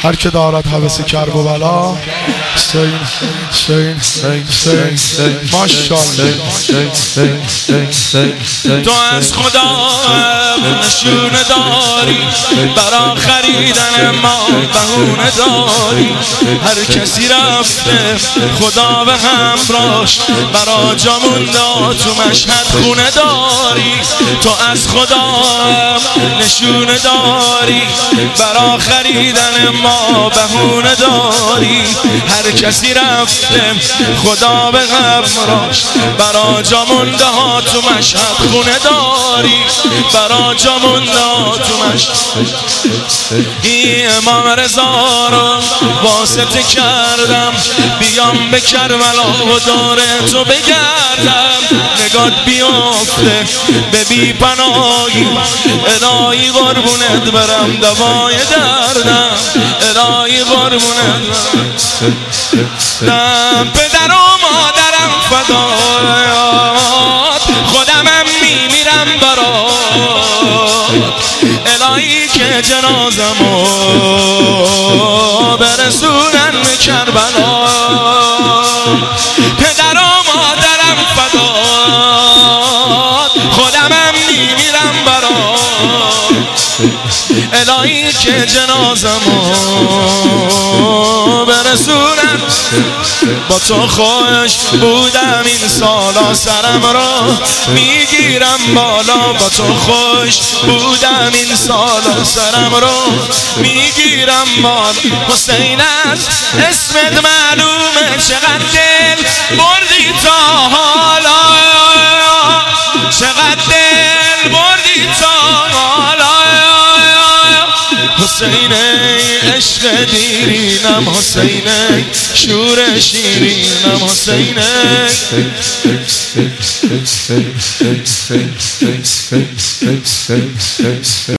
هر که دارد هوس کرب و بلا حسین حسین حسین ماشاءالله. تو از خدا نشونه داری، برا خریدن ما بهونه داری. هر کسی رفته خدا به همراهش، برا جا مونده تو مشهد خونه داری. تو از خدا نشونه داری، برا خریدن ما بهونه داری. هر کسی رفته خدا به همراهش، برا جا مونده ها تو مشهد خونه داری. برا جا مونده ها تو مشهد. این امام رضا رو واسطه کردم، بیام به کربلا و دور تو بگردم. نگات بیافته به بی پناهی، الهی قربونت برم دوای دردم. الهی قربونت برم. پدر و مادرم فدایات، خودمم میمیرم برات. الهی که جنازمو برسونن به کربلا. پدر و مادرم فدات، خودمم میمیرم برات. الهی که جنازمو برسونن. با تو خوش بودم این سالا، سرم را میگیرم بالا. با تو خوش بودم این سالا، سرم را میگیرم بالا. حسین از اسمت معلومه، چقدر دل بردی تا حالا. چقدر دل بردی تا حالا. حسین عشق دیرینم، حسین شور شیرینم، حسین